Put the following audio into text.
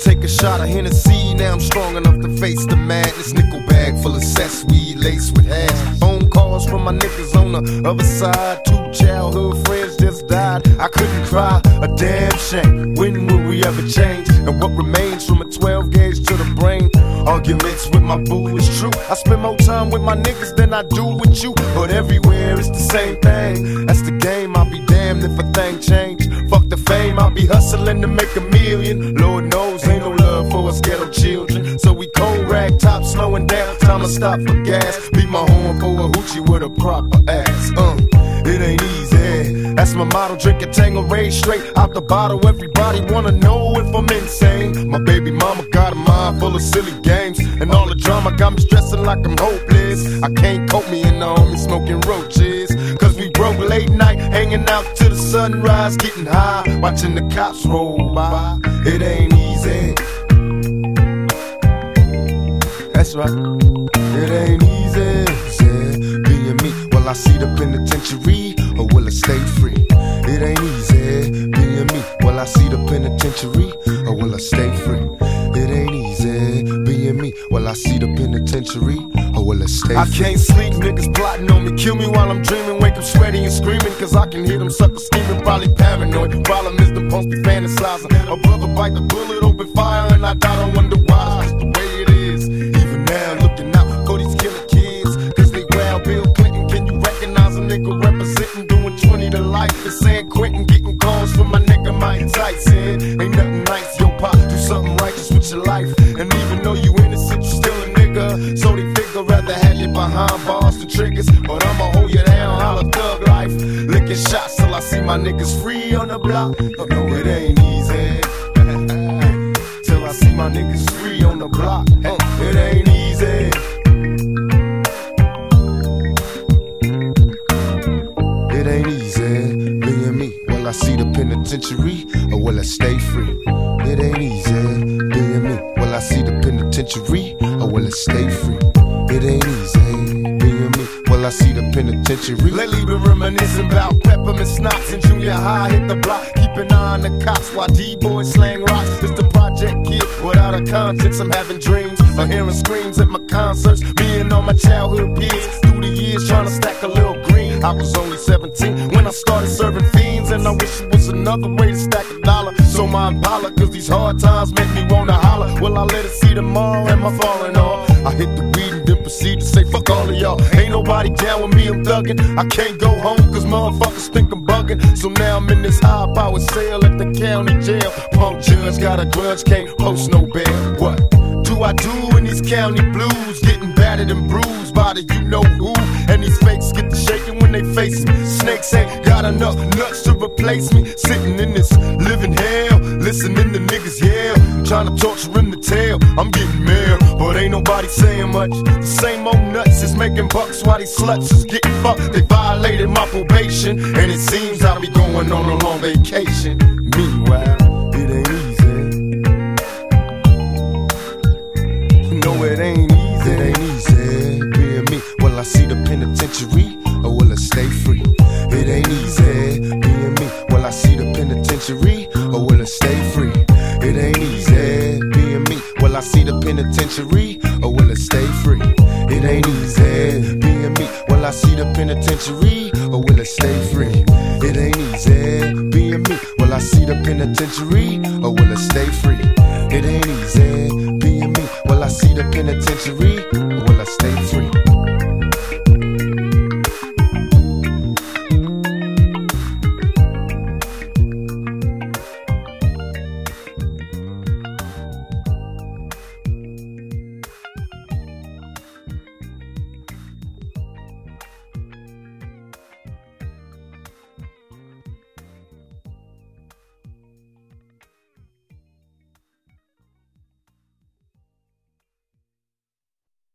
take a shot of Hennessy, now I'm strong enough to face the madness. Nickel bag full of cess, weed laced with hash. Phone calls from my niggas on the other side. 2 childhood friends just died. I couldn't cry, a damn shame. When will we ever change? And what remains from a 12 gauge to the brain? Arguments with my boo is true. I spend more time with my niggas than I do with you. But everywhere it's the same thing. That's the game, I'll be damned if a thing change. Fuck the fame, I'll be hustling to make $1 million. Lord knows ain't no love for us ghetto children. So we cold rag top, slowing down, time to stop for gas. Beat my horn for a hoochie with a proper ass. It ain't easy. That's my motto, drink a Tanqueray straight out the bottle. Everybody wanna know if I'm insane. My baby mama got a mind full of silly games, and all the drama got me stressing like I'm hopeless. I can't cope me and the homie smoking roaches, cause we broke late night, hanging out till the sunrise, getting high, watching the cops roll by. It ain't easy. That's right. It ain't easy. Being me, will I see the penitentiary or will I stay free? It ain't easy. Being me, will I see the penitentiary or will I stay free? It ain't easy. Being me, will I see the penitentiary or will I stay free? I can't sleep, niggas plotting on me, kill me while I'm dreaming. Wake up sweaty and screaming, cause I can hear them suckers scheming. Probably paranoid, problem is them punks be fantasizing. A brother bite the bullet, open fire, and I don't wonder why. It's the way it is. Even now, looking out for these killer kids, cause they wild. Bill Clinton, can you recognize a nigga representing, doing 20 to life in San Quentin, getting calls from my nigga Mike Tyson. Ain't nothing nice, yo pop, do something righteous with your life. And even though you innocent, you still a nigga. So they figure rather have you behind bars than triggers. But I'ma hold you down, holla thug life. Licking shots till I see my niggas free on the block. No, it ain't easy. Till I see my niggas free on the block. It ain't easy. It ain't easy, being me. Will I see the penitentiary or will I stay free? It ain't easy, being me. Will I see the penitentiary or will I stay free? It ain't easy, being me. Will I see the penitentiary? Lately been reminiscing about peppermint snots in junior high. Hit the block, keep an eye on the cops while D-boys slang rocks. It's the project kid without a conscience. I'm having dreams of hearing screams at my concerts. Me and all my childhood peers through the years trying to stack a little green. I was only 17 when I started serving fiends, and I wish it was another way to stack a dollar. So my Impala, cause these hard times make me wanna holler. Will I let it see tomorrow? Am I falling off? I hit the weed and then proceed to say fuck all of y'all. Ain't nobody down with me, I'm thuggin'. I can't go home cause motherfuckers think I'm buggin'. So now I'm in this high power sale at the county jail. Punk judge got a grudge, can't post no bail. What do I do in these county blues? Getting battered and bruised by the you know who. And these fakes get to shaking when they face me. Snakes ain't got enough nuts to replace me. Sitting in this living hell, listening to niggas yell, trying to torture him to tell I'm getting mail, but ain't nobody saying much. The same old nuts is making bucks while these sluts is getting fucked. They violated my probation, and it seems I'll be going on a long vacation. Meanwhile, it ain't easy. No, it ain't easy. It ain't easy, being me. Will I see the penitentiary or will I stay free? It ain't easy, being me. Will I see the penitentiary or will I stay free? It ain't easy, being me. Will I see the penitentiary or will I stay free? It ain't easy, being me. Will I see the penitentiary or will I stay free? It ain't easy, being me. Will I see the penitentiary or will I stay free? It ain't easy, being me. Will I see the penitentiary or will I stay free?